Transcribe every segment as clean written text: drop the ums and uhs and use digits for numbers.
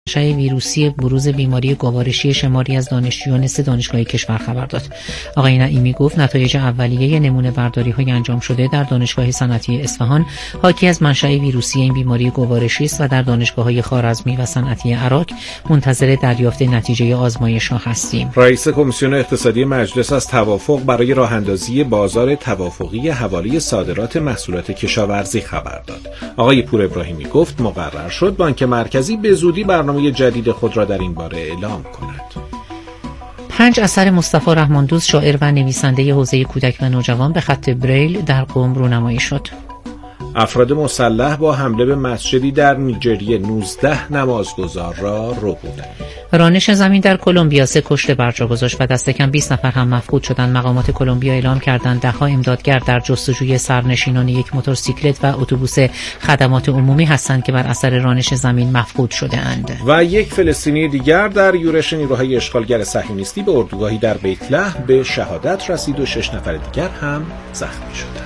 منشأ ویروسی بروز بیماری گوارشی شماری از دانشجویان 3 دانشگاه کشور خبر داد. آقای نعیمی گفت نتایج اولیه نمونه برداری‌های انجام شده در دانشگاه صنعتی اصفهان حاکی از منشأ ویروسی این بیماری گوارشی است و در دانشگاه‌های خوارزمی و صنعتی عراق منتظر دریافت نتیجه آزمایش‌ها هستیم. رئیس کمیسیون اقتصادی مجلس از توافق برای راه‌اندازی بازار توافقی حوالی صادرات محصولات کشاورزی خبر داد. آقای پور ابراهیمی گفت مقرر شد بانک مرکزی به زودی برنامه جدید خود را در این باره اعلام کند. 5 اثر مصطفی رحماندوست شاعر و نویسنده حوزه کودک و نوجوان به خط بریل در قم رونمایی شد. افراد مسلح با حمله به مسجدی در نیجریه 19 نمازگزار را ربودند. رانش زمین در کلمبیا 3 کشته بر جا گذاشت و دست کم 20 نفر هم مفقود شدند. مقامات کلمبیا اعلام کردند ده‌ها امدادگر در جستجوی سرنشینان یک موتورسیکلت و اتوبوس خدمات عمومی هستند که بر اثر رانش زمین مفقود شده اند. و یک فلسطینی دیگر در یورش نیروهای اشغالگر صهیونیستی به اردوگاهی در بیت لحم به شهادت رسید و 6 نفر دیگر هم زخمی شدند.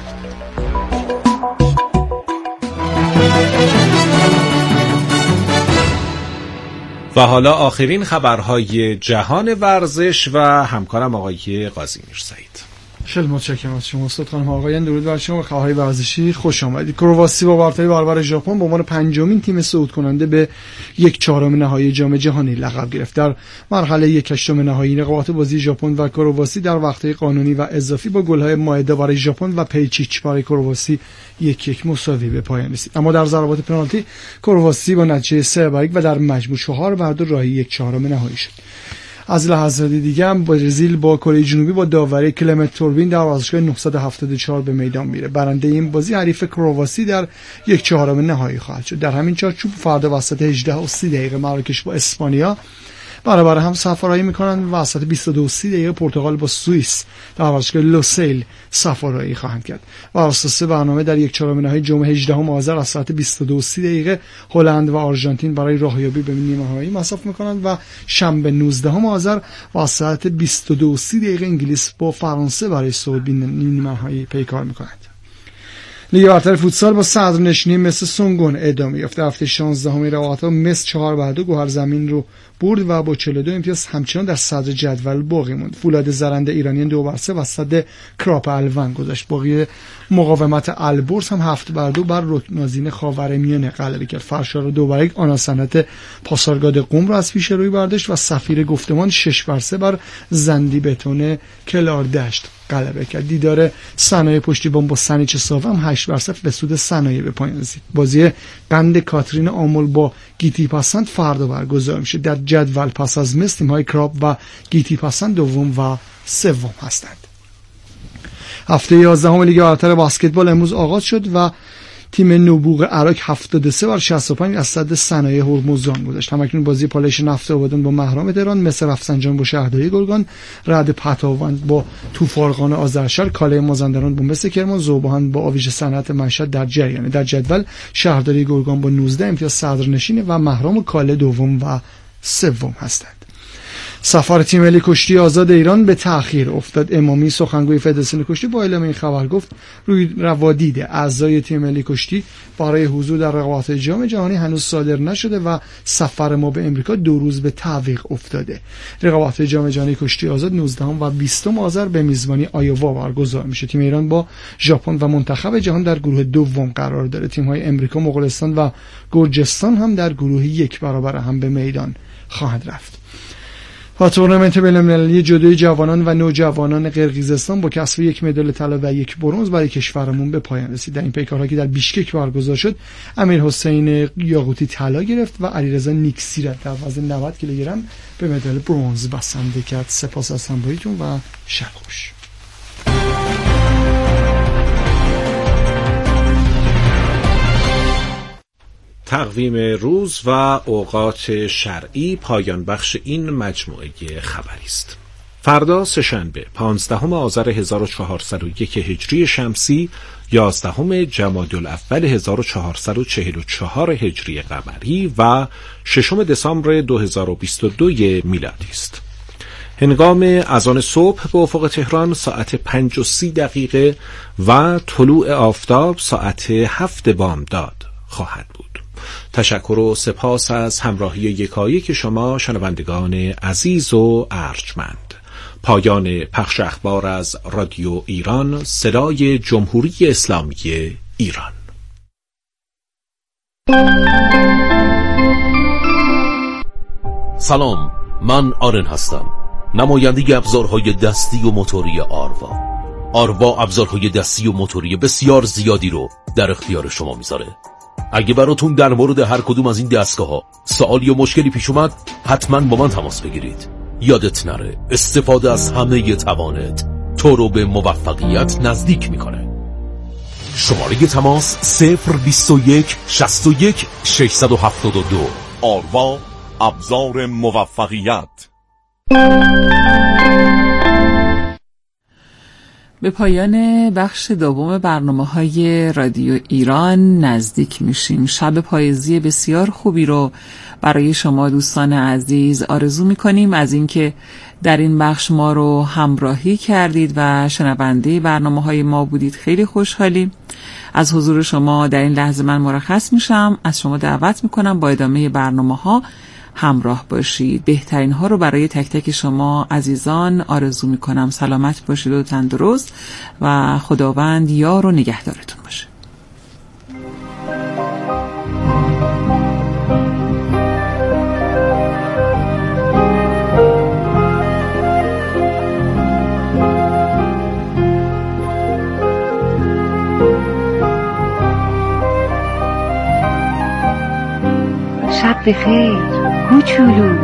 و حالا آخرین خبرهای جهان ورزش و همکارم آقای قاضی میرسعید. خیلی متشکرم از شما استاد خانم. آقایان درود بر شما. خبرهای ورزشی خوش آمدید. کرواسی با برتری برابر ژاپن به عنوان 5مین تیم صعود کننده به 1/4 نهایی جام جهانی لقب گرفت. در مرحله 1/8 نهایی رقابت بازی ژاپن و کرواسی در وقت‌های قانونی و اضافی با گل‌های مائدا برای ژاپن و پیچیچ برای کرواسی 1-1 مساوی به پایان رسید. اما در ضربات پنالتی کرواسی با نتیجه 3-1 و در مجموع 4-2 راهی 1/4 نهایی شد. از لحظات دیگه هم برزیل با کره جنوبی با داوری کلمنت توربین در ورزشگاه 974 به میدان میره. برنده این بازی حریف کرواسی در 1/4 نهایی خواهد شد. در همین چارچوب فردا وسط 18:30 مراکش با اسپانیا برابر هم سفرایی میکنند و وسط 22:30 پرتغال با سوئیس در ورزشگاه لوسیل سفرایی خواهند کرد. و اساس برنامه در 1/4 نهایی جمعه 18 آذر از ساعت 22:30 هلند و آرژانتین برای راهیابی به نیمه نهایی مصاف میکنند و شنبه 19 آذر و از ساعت 22:30 انگلیس با فرانسه برای صعود به نیمه نهایی پیکار میکنند. لیگ برتر فوتسال با صدرنشینی مس سونگون ادامه یافت. هفته 16 رقابت‌ها مس 4-2 گوهر زمین رو برد و با 42 امتیاز همچنان در صدر جدول باقی موند. فولاد زرنده ایرانیان 2-3 و صد کراپ الون گذاشت. باقی مقاومت البرز هم 7-2 بر رکنازین خاورمیانه غلبه کرد. فرشار 2-1 آنا صنعت پاسارگاد قم را از پیش روی برداشت و سفیر گفتمان 6-3 بر زندی بتون کلاردشت غلبه کرد. دیدار صنایع پشتیبان با سنیچ صاف هم 8-0 به سود صنایع به پایان رسید. بازی قند کاترین آمل با گیتی پسند فردا برگزار میشه. در جدول پس از مس تیم‌های کراپ و گیتی پسند دوم و سوم هستند. هفته 11 لیگ برتر بسکتبال امروز آغاز شد و تیم نوبوغ عراق 73-65 از صد صنایع هرمزگان گذاشت. همکنون بازی پالایش نفت آبادان با محرام تهران، مصر رفسنجان با شهرداری گرگان، رعد پتاوند با توفارقان آذرشهر، کاله مازندران با مس کرمان، ذوبان با آویژه صنعت مشهد در جریان. در جدول شهرداری گرگان با 19 امتیاز صدرنشین و محرام و کاله دوم و سوم هستند. سفر تیم ملی کشتی آزاد ایران به تأخیر افتاد. امامی سخنگوی فدراسیون کشتی با اعلام این خبر گفت روی روادید اعضای تیم ملی کشتی برای حضور در رقابت جام جهانی هنوز صادر نشده و سفر ما به امریکا 2 روز به تعویق افتاده. رقابت جام جهانی کشتی آزاد 19 و 20 آذر به میزبانی آیووا برگزار میشه. تیم ایران با ژاپن و منتخب جهان در گروه دوم قرار داره. تیم‌های امریکا، مغولستان و گرجستان هم در گروه 1 برابر هم به میدان خواهند رفت. و تورنمنت بین‌المللی جودوی جوانان و نوجوانان قرقیزستان با کسب 1 مدال طلا و 1 برنز برای کشورمون به پایان رسید. در این پیکارها که در بیشکک برگزار شد، امیر حسین یاقوتی طلا گرفت و علیرضا نیکسیرت در وزن 90 کیلوگرم به مدال برنز بسنده کرد. سپاس از همراهیتون و شب خوش. تقویم روز و اوقات شرعی پایان بخش این مجموعه خبری است. فردا سه‌شنبه 15 آذر 1401 هجری شمسی، 11 جمادی الاول 1444 هجری قمری و 6 دسامبر 2022 میلادی است. هنگام اذان صبح به افق تهران ساعت 5:30 و طلوع آفتاب ساعت 7 بامداد خواهد بود. تشکر و سپاس از همراهی یکایک شما شنوندگان عزیز و ارجمند. پایان پخش اخبار از رادیو ایران، صدای جمهوری اسلامی ایران. سلام، من آرن هستم، نماینده ابزارهای دستی و موتوری آروا. آروا ابزارهای دستی و موتوری بسیار زیادی رو در اختیار شما میذاره. اگه براتون در مورد هر کدوم از این دستگاه‌ها سوالی یا مشکلی پیش اومد، حتما با من تماس بگیرید. یادت نره، استفاده از همه توانت تو رو به موفقیت نزدیک میکنه. شماره تماس 021 61 672. آروا، ابزار موفقیت. به پایان بخش دوم برنامه‌های رادیو ایران نزدیک میشیم. شب پاییزی بسیار خوبی رو برای شما دوستان عزیز آرزو میکنیم. از اینکه در این بخش ما رو همراهی کردید و شنونده برنامه‌های ما بودید خیلی خوشحالیم. از حضور شما در این لحظه من مرخص میشم. از شما دعوت میکنم با ادامه برنامه‌ها همراه باشید. بهترین ها رو برای تک تک شما عزیزان آرزو میکنم. سلامت باشید و تندرست و خداوند یار و نگهدارتون باشه. شب بخیر کوچولو.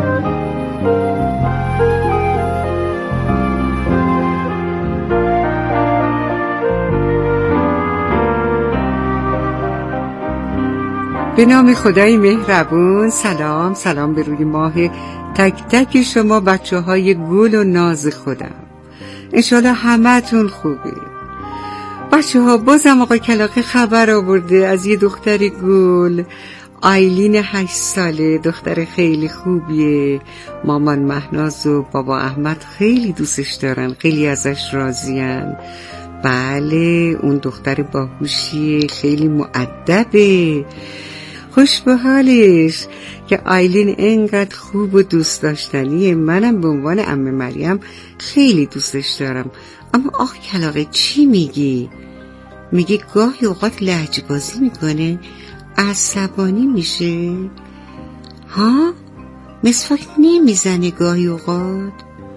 به نام خدای مهربون. سلام به روی ماه تک تک شما بچه های گل و ناز خودم. انشالله همه تون خوبه. بچه ها، بازم آقا کلاقی خبر آورده از یه دختر گل، آیلین 8 ساله، دختر خیلی خوبیه. مامان مهناز و بابا احمد خیلی دوستش دارن، خیلی ازش راضین. بله، اون دختر باهوشیه، خیلی مؤدبه، خوش به حالش که آیلین انقدر خوب و دوست داشتنیه. منم به عنوان عمه مریم خیلی دوستش دارم. اما آخ کلاقه چی میگی؟ میگی گاهی اوقات لهجه‌بازی میکنه، عصبانی میشه؟ ها؟ مسواک نمیزنه گاهی اوقات؟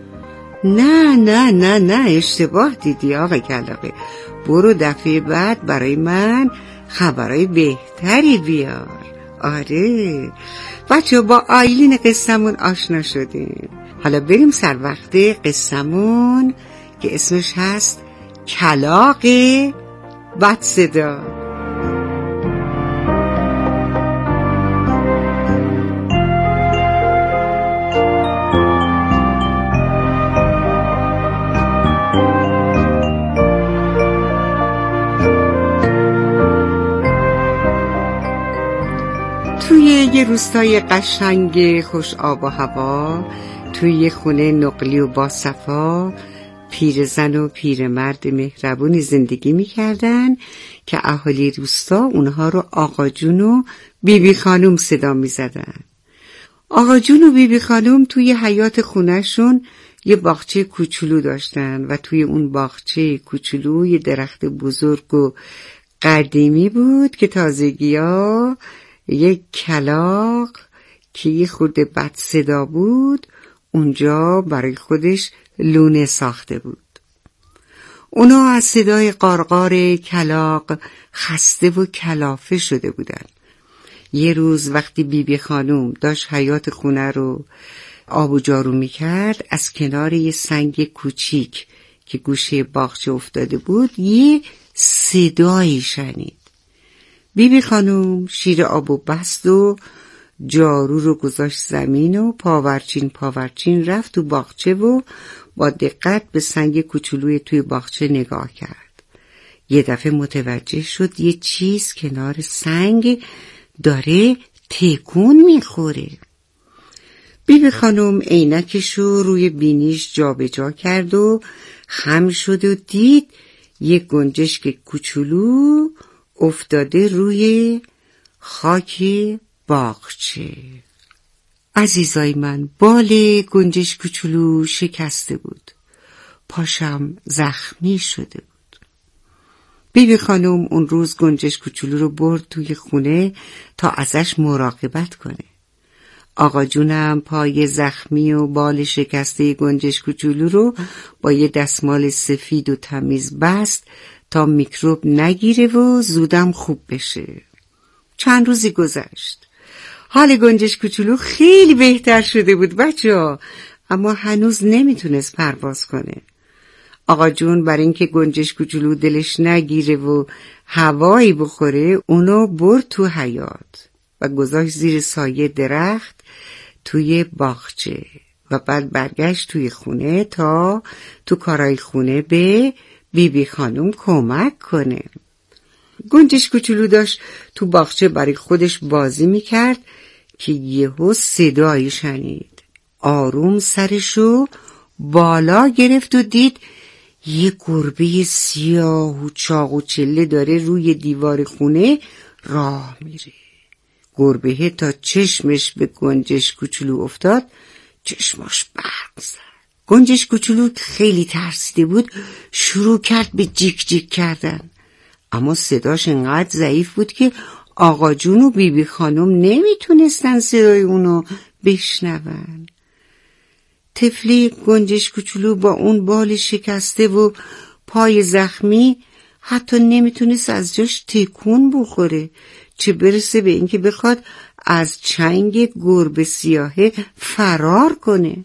نه اشتباه دیدی آقا کلاقه. برو دفعه بعد برای من خبرای بهتری بیار. آره بچه، با آیلین قصمون آشنا شدیم. حالا بریم سر وقت قصمون که اسمش هست کلاغ بد صدا. توی یه روستای قشنگ خوش آب و هوا، توی یه خونه نقلی و با صفا، پیرزن و پیرمرد مهربونی زندگی می‌کردن که اهالی روستا اونها رو آقا جون و بیبی خانوم صدا می‌زدن. آقا جون و بیبی خانوم توی حیاط خونه‌شون یه باغچه کوچولو داشتن و توی اون باغچه کوچولو یه درخت بزرگ و قدیمی بود که تازگی‌ها یک کلاغ که یه خورده بد صدا بود اونجا برای خودش لونه ساخته بود. اونا از صدای قارقار کلاغ خسته و کلافه شده بودن. یه روز وقتی بیبی خانوم داشت حیاط خونه رو آب و جارو میکرد، از کنار یه سنگ کوچیک که گوشه باغچه افتاده بود یه صدایی شنید. بیبی خانوم شیر آبو بست و جارو رو گذاشت زمین و پاورچین رفت تو باغچه و با دقت به سنگ کوچولوی توی باغچه نگاه کرد. یه دفعه متوجه شد یه چیز کنار سنگ داره تکون میخوره. بیبی خانوم عینکشو روی بینیش جابجا کرد و خم شد و دید یه گنجشک کوچولو افتاده روی خاک باغچه. عزیزای من، بال گنجش کوچولو شکسته بود. پاشم زخمی شده بود. بیبی خانم اون روز گنجش کوچولو رو برد توی خونه تا ازش مراقبت کنه. آقا جونم پای زخمی و بال شکسته گنجش کوچولو رو با یه دستمال سفید و تمیز بست تا میکروب نگیره و زودم خوب بشه. چند روزی گذشت. حال گنجش کوچولو خیلی بهتر شده بود بچه‌ها، اما هنوز نمیتونست پرواز کنه. آقا جون برای اینکه گنجش کوچولو دلش نگیره و هوایی بخوره اونو برد تو حیاط و گذاشت زیر سایه درخت توی باغچه و بعد برگشت توی خونه تا تو کارای خونه به بیبی خانم کمک کنه. گنجش کوچولو داشت تو باغچه برای خودش بازی میکرد که یهو صدایی شنید. آروم سرشو بالا گرفت و دید یه گربه سیاه و چاق و چله داره روی دیوار خونه راه میره. گربه تا چشمش به گنجش کوچولو افتاد چشماش برق زد. گنجش کوچولو خیلی ترسیده بود شروع کرد به جیک جیک کردن، اما صداش انقدر ضعیف بود که آقا جون و بیبی خانم نمیتونستن صدای اونو بشنون. طفلی گنجش کوچولو با اون بال شکسته و پای زخمی حتی نمیتونست از جاش تکون بخوره، چه برسه به اینکه بخواد از چنگ گربه سیاهه فرار کنه.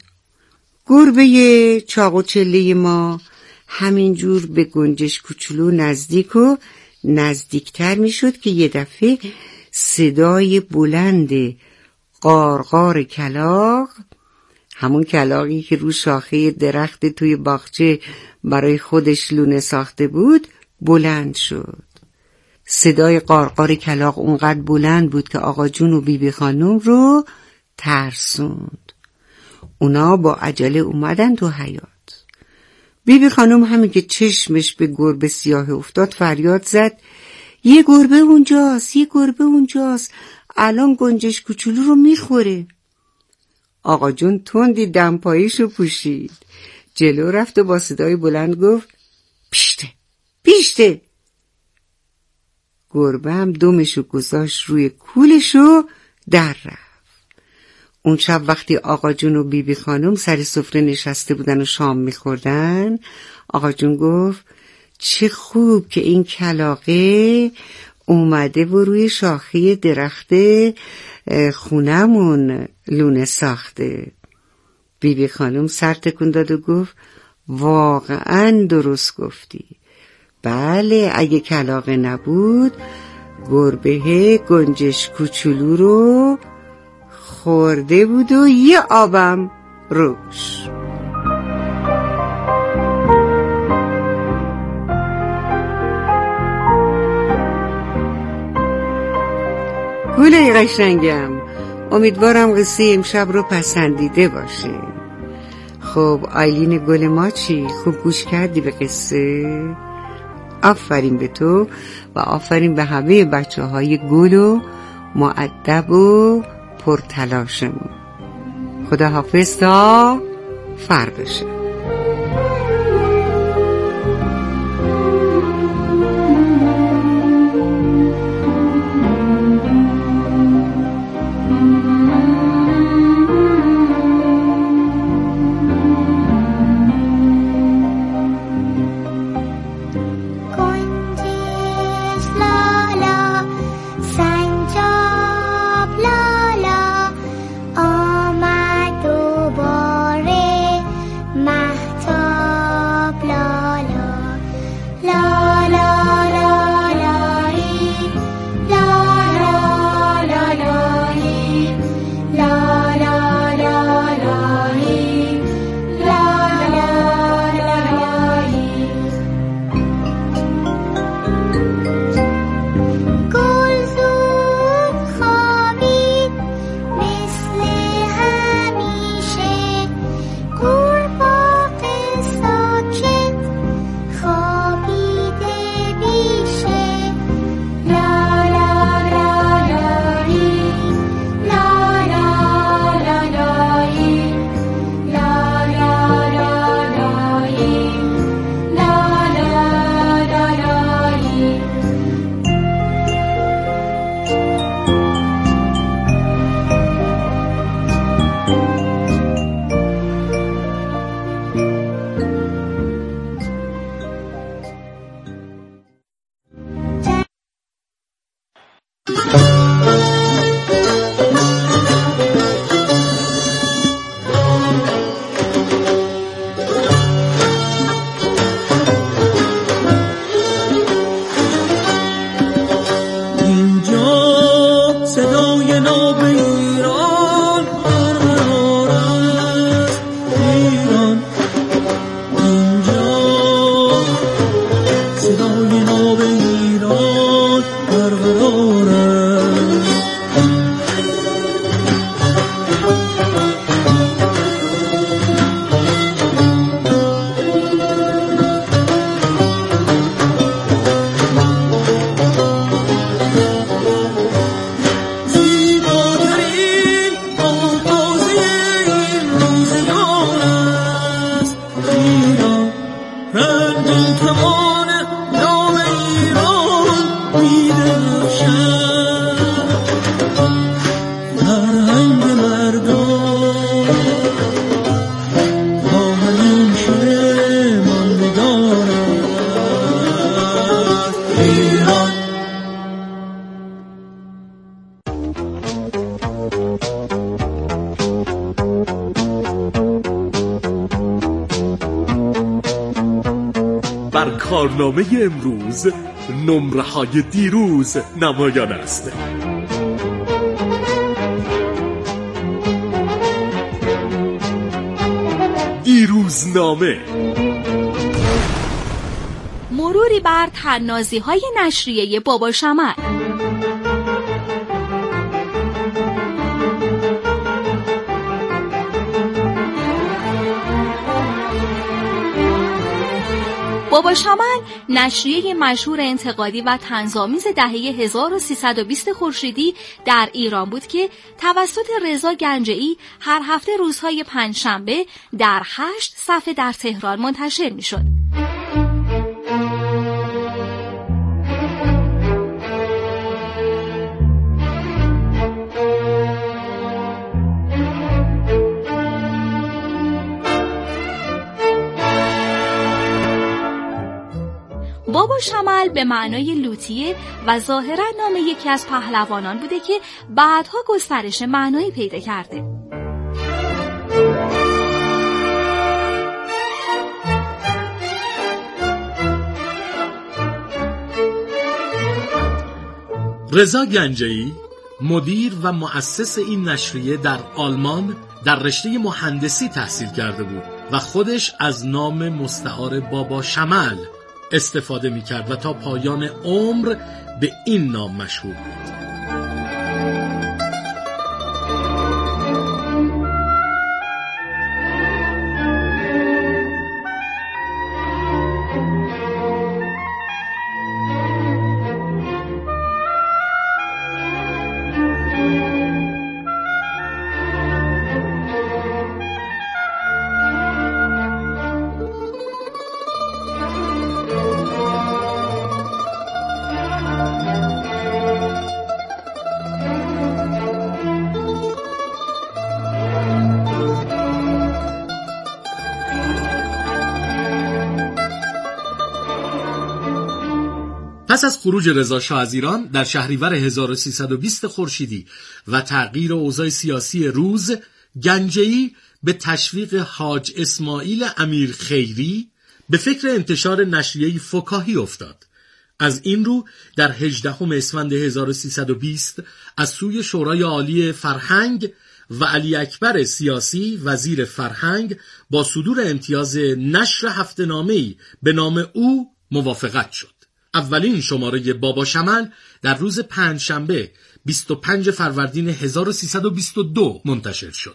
گربه چاق و چله ما همینجور به گنجش کوچولو نزدیک و نزدیکتر میشد که یه دفعه صدای بلند قارقار کلاغ، همون کلاغی که رو شاخه درخت توی باغچه برای خودش لونه ساخته بود، بلند شد. صدای قارقار کلاغ اونقدر بلند بود که آقا جون و بیبی خانم رو ترسوند. اونا با عجله اومدن تو حیاط. بیبی خانم همین که چشمش به گربه سیاه افتاد فریاد زد یه گربه اونجاست، یه گربه اونجاست، الان گنجش کوچولو رو میخوره. آقا جون تندی دمپاییشو پوشید، جلو رفت و با صدای بلند گفت پیشته پیشته. گربه هم دمشو گذاشت روی کولشو در رفت. اون شب وقتی آقا جون و بیبی خانم سر سفره نشسته بودن و شام میخوردن، آقا جون گفت چه خوب که این کلاغه اومده و روی شاخه درخت خونمون لونه ساخته. بیبی خانم سر تکون داد و گفت واقعا درست گفتی. بله اگه کلاغه نبود گربه گنجش کوچولو رو خورده بود و یه آبم روش. گوله قشنگم، امیدوارم قصه امشب رو پسندیده باشین. خب آیلین گل ما چی؟ خوب گوش کردی به قصه؟ آفرین به تو و آفرین به همه بچه‌های گل و مؤدب و پرتلاشمون. خدا حافظ تا فردا شب. ما در کارنامه امروز نمره‌های دیروز نمایان است. دیروزنامه. مروری بر طنازی‌های نشریه بابا شمل. بابا شمل نشریه مشهور انتقادی و طنزآمیز دهه 1320 خورشیدی در ایران بود که توسط رضا گنجئی هر هفته روزهای پنجشنبه در 8 صفحه در تهران منتشر می‌شد. بابا شمل به معنای لوطیه و ظاهراً نام یکی از پهلوانان بوده که بعدها گسترش معنایی پیدا کرده. رضا گنجئی مدیر و مؤسس این نشریه در آلمان در رشته مهندسی تحصیل کرده بود و خودش از نام مستعار بابا شمل استفاده می‌کرد و تا پایان عمر به این نام مشهور بود. پس از خروج رضا شاه از ایران در شهریور 1320 خورشیدی و تغییر اوضاع سیاسی روز، گنجئی به تشویق حاج اسماعیل امیر خیری به فکر انتشار نشریه فکاهی افتاد. از این رو در 18 اسفند 1320 از سوی شورای عالی فرهنگ و علی اکبر سیاسی وزیر فرهنگ با صدور امتیاز نشر هفته‌نامه‌ای به نام او موافقت شد. اولین شماره بابا شمل در روز پنجشنبه 25 فروردین 1322 منتشر شد.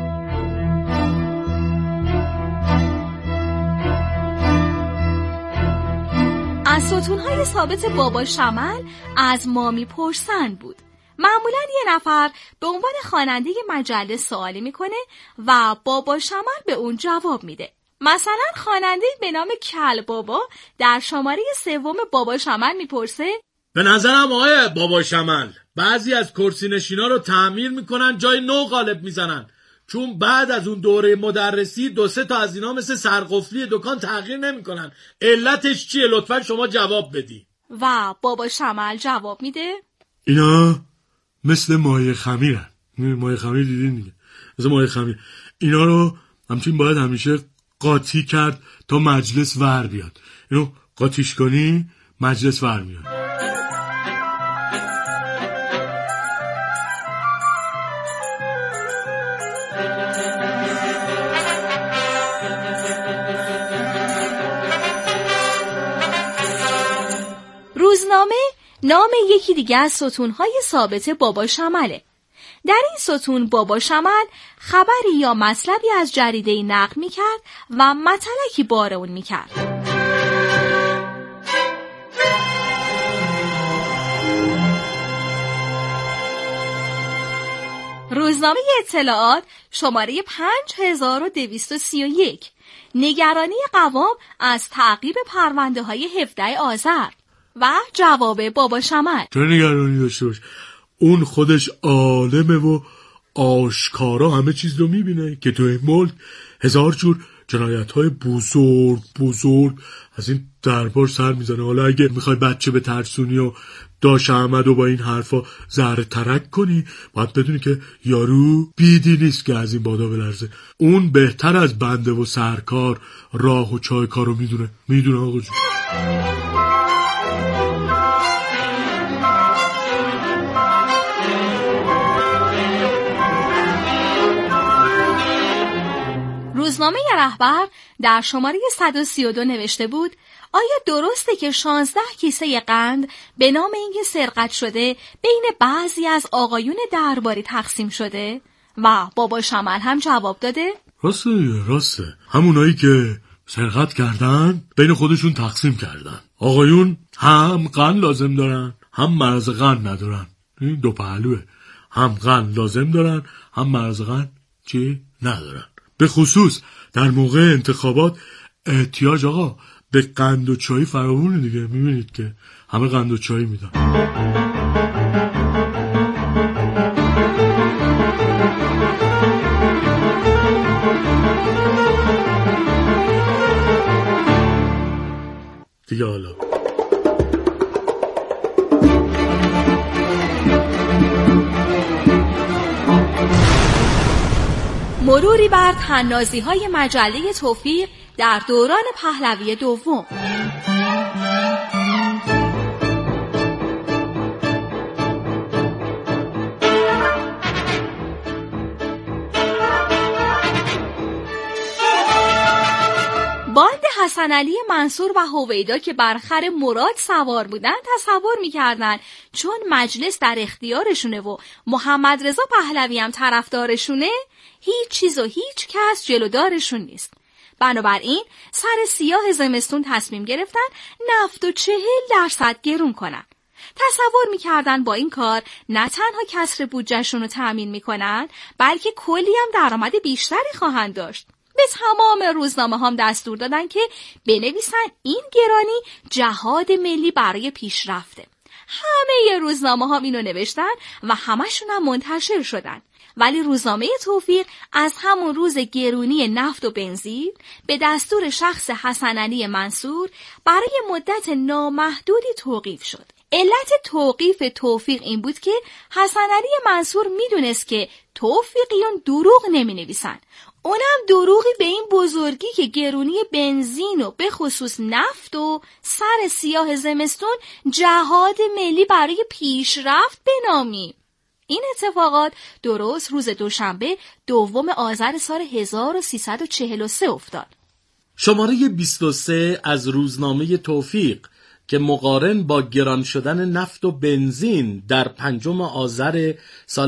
از ستونهای ثابت بابا شمل از ما میپرسن بود. معمولا یه نفر به عنوان خواننده مجله سوالی میکنه و بابا شمل به اون جواب میده. مثلا خواننده به نام کل بابا در شماره 3 بابا شمل میپرسه: به نظرم آقای بابا شمل بعضی از کرسی نشینا رو تعمیر میکنن جای نو قالب میزنن، چون بعد از اون دوره مدرسی 2-3 تا از اینا مثل سرقفلی دکان تغییر نمیکنن. علتش چیه؟ لطفا شما جواب بدی. و بابا شمل جواب میده: اینا مثل مایه خمیرن. مایه خمیر دیدین دیگه؟ مثل مایه خمیر. اینا رو همچین باید همیشه قاطی کرد تا مجلس ور بیاد. اینو قاطیش کنی مجلس ور میاد. روزنامه نام یکی دیگه از ستونهای ثابت بابا شمله. در این ستون بابا شمل خبری یا مطلبی از جریده‌ای نقل می‌کرد و مطلقی بار اون می‌کرد. روزنامه اطلاعات شماره 5231 نگرانی قوام از تعقیب پرونده‌های 17 آذر و جواب بابا شمل. چه نگرانی داشته باش، اون خودش عالمه و آشکارا همه چیز رو میبینه که تو این ملک 1000 جور جنایت‌های بزرگ از این دربار سر میزنه. حالا اگه میخوای بچه به ترسونی و داش احمد و با این حرفا زهر ترک کنی، باید بدونی که یارو بیدی نیست که از این بادا بلرزه. اون بهتر از بنده و سرکار راه و چای کارو میدونه آقا جون. روزنامه رهبر در شماره 132 نوشته بود: آیا درسته که 16 کیسه قند به نام اینکه سرقت شده بین بعضی از آقایون درباری تقسیم شده؟ و بابا شمل هم جواب داده: راسته همونایی که سرقت کردن بین خودشون تقسیم کردن. آقایون هم قند لازم دارن هم مرض قند ندارن. این دو پهلوه، هم قند لازم دارن هم مرض قند ندارن. به خصوص در موقع انتخابات احتیاج آقا به قند و چای فراوونه دیگه. میبینید که همه قند و چای میدن. دیگه حالا مروری بر طنازی‌های مجله توفیق در دوران پهلوی دوم. باند حسن علی منصور و هویدا که بر خر مراد سوار بودن تصور می‌کردن چون مجلس در اختیارشونه و محمد رضا پهلوی هم طرفدارشونه، هیچ چیز و هیچ کس جلودارشون نیست. بنابراین سر سیاه زمستون تصمیم گرفتن نفت و 40% گرون کنن. تصور میکردن با این کار نه تنها کسر بودجهشون رو تأمین میکنن بلکه کلی هم درآمد بیشتری خواهند داشت. به تمام روزنامه هم دستور دادن که بنویسن این گرانی جهاد ملی برای پیشرفته. همه روزنامه ها اینو نوشتن و همشون هم منتشر شدن. ولی روزنامه توفیق از همون روز گرونی نفت و بنزین به دستور شخص حسن علی منصور برای مدت نامحدودی توقیف شد. علت توقیف توفیق این بود که حسن علی منصور میدونست که توفیقیون دروغ نمی نویسن. اونم دروغی به این بزرگی که گرونی بنزین و به خصوص نفت و سر سیاه زمستون جهاد ملی برای پیشرفت بنامیم. این اتفاقات درست روز دوشنبه 2 آذر سال 1343 افتاد. شماره 23 از روزنامه توفیق که مقارن با گران شدن نفت و بنزین در 5 آذر سال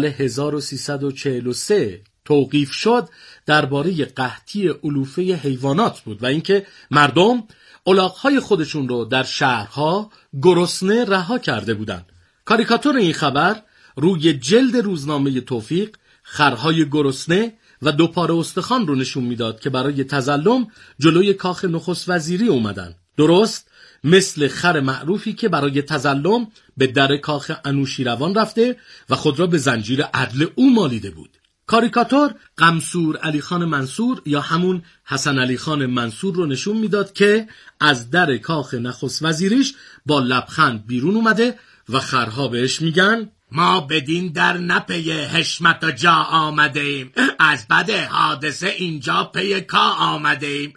1343 توقیف شد درباره قحطی علوفه حیوانات بود و اینکه مردم الاغ‌های خودشون رو در شهرها گرسنه رها کرده بودند. کاریکاتور این خبر روی جلد روزنامه توفیق خرهای گرسنه و 2 پاره استخوان رو نشون میداد که برای تظلم جلوی کاخ نخست وزیری اومدن. درست مثل خر معروفی که برای تظلم به در کاخ انوشیروان رفته و خود را به زنجیر عدل او مالیده بود. کاریکاتور قمصور علی خان منصور یا همون حسن علی خان منصور رو نشون میداد که از در کاخ نخست وزیریش با لبخند بیرون اومده و خرها بهش میگن ما بدین در نپی حشمت و جا آمده ایم، از بد حادثه اینجا پی کا آمده ایم.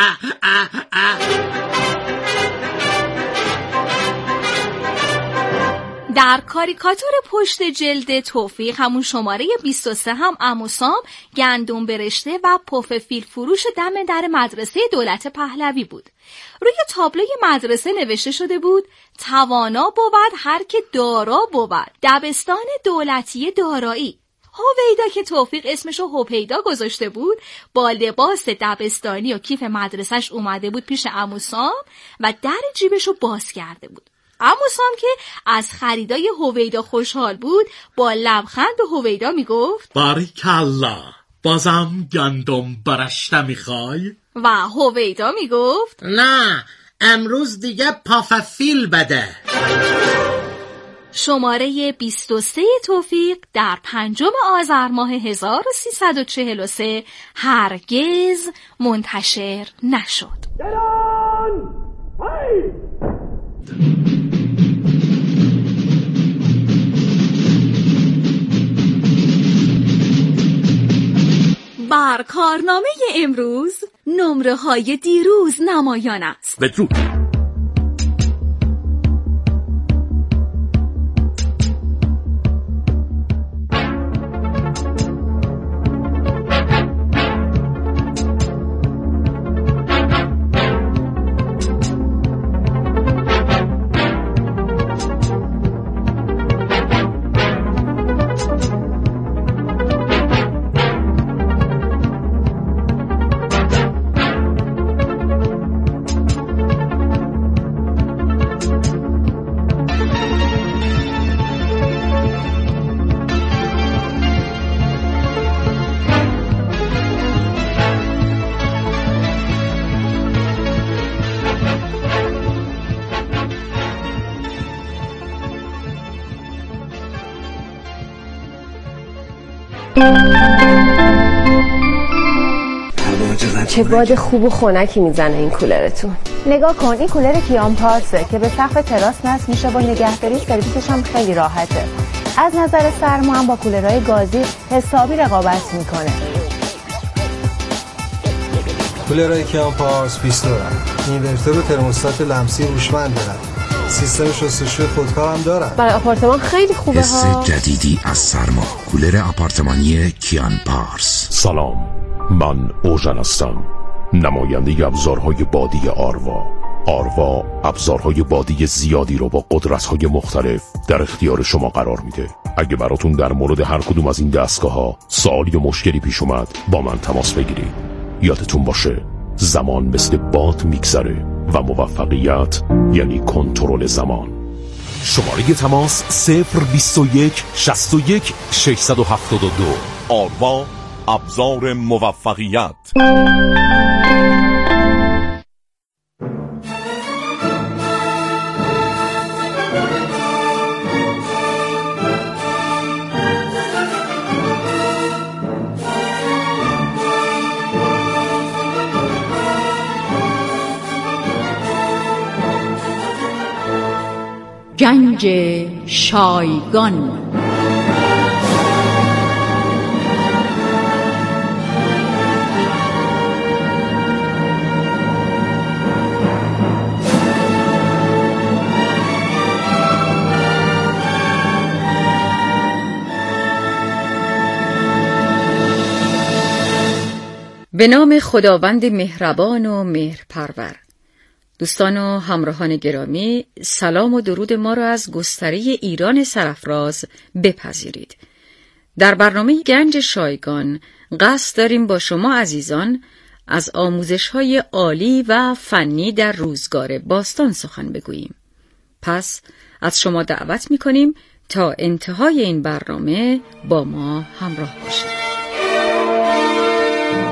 در کاریکاتور پشت جلد توفیق همون شماره 23 هم عمو سام گندم برشته و پف فیل فروش دم در مدرسه دولت پهلوی بود. روی تابلوی مدرسه نوشته شده بود توانا بود هر که دارا بود، دبستان دولتی دارایی. هویدا که توفیق اسمشو هوپیدا گذاشته بود با لباس دبستانی و کیف مدرسهش اومده بود پیش عمو سام و در جیبشو باز کرده بود. عمو سام که از خریدای هویدا خوشحال بود با لبخند به هویدا میگفت باریکالله، بازم گندم برشته میخوای؟ و هویدا میگفت نه، امروز دیگه پاففیل بده. شماره 23 توفیق در 5 آذر ماه 1343 هرگز منتشر نشد. بر کارنامه امروز نمره های دیروز نمایان است. بدرود. چه باد خوب و خنکی میزنه این کولرتون. نگاه کن، این کولر کیان پارسه که به سقف تراس نصب میشه و نگهداری سرویسش هم خیلی راحته. از نظر سرما هم با کولرهای گازی حسابی رقابت میکنه. کولرهای کیان پارس پیستورن، اینورتر و ترموستات لمسی هوشمند دارن، سیستم شستشوی خودکار هم دارن. برای آپارتمان خیلی خوبه ها. حس جدیدی از سرما، کولر آپارتمانی کیان پارس. سلام، من اوژن هستم، نماینده ابزارهای بادی آروا. آروا ابزارهای بادی زیادی رو با قدرت‌های مختلف در اختیار شما قرار میده. اگه براتون در مورد هر کدوم از این دستگاه‌ها سوالی یا مشکلی پیش اومد، با من تماس بگیرید. یادتون باشه زمان مثل باد میگذره و موفقیت یعنی کنترل زمان. شماره تماس 021 61 672. آروا، ابزار موفقیت. گنج شایگان. به نام خداوند مهربان و مهرپرور. دوستان و همراهان گرامی، سلام و درود ما را از گستره ایران سرافراز بپذیرید. در برنامه گنج شایگان قصد داریم با شما عزیزان از آموزش‌های عالی و فنی در روزگار باستان سخن بگوییم. پس از شما دعوت می‌کنیم تا انتهای این برنامه با ما همراه باشید.